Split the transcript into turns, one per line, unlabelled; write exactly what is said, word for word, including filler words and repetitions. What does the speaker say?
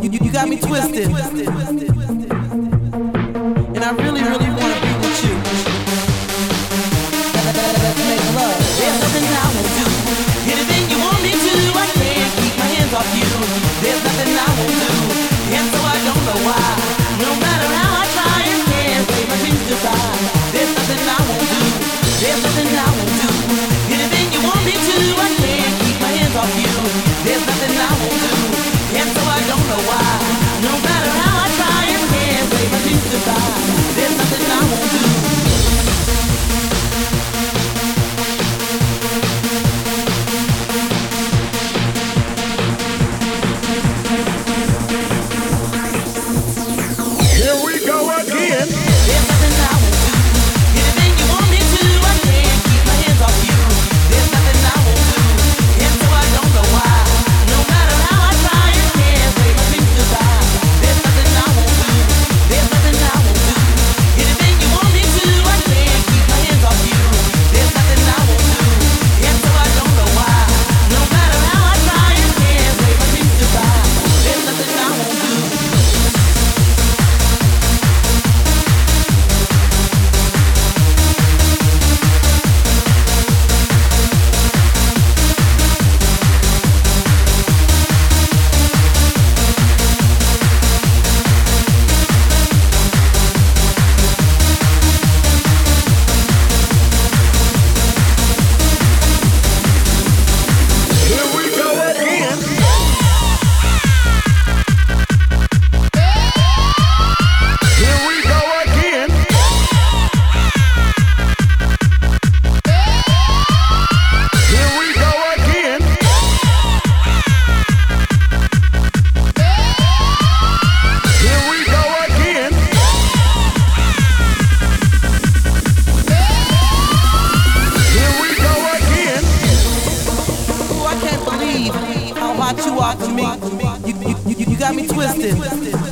you, you got me twisted. And I really, really want to be with you. Let's make love. There's nothing I won't do. Anything you want me to, I can't keep my hands off you. There's nothing I won't do. And so I don't know why. No matter how I try, I can't say my dreams goodbye. There's nothing I won't do. There's nothing I won't do. Anything you want me to, I can't keep my hands off you. There's nothing I won't do. And so I don't know why. No matter how I try, I can't say my dreams goodbye. There's nothing I won't do. How hot you are to me. You, you, you, you got me twisted.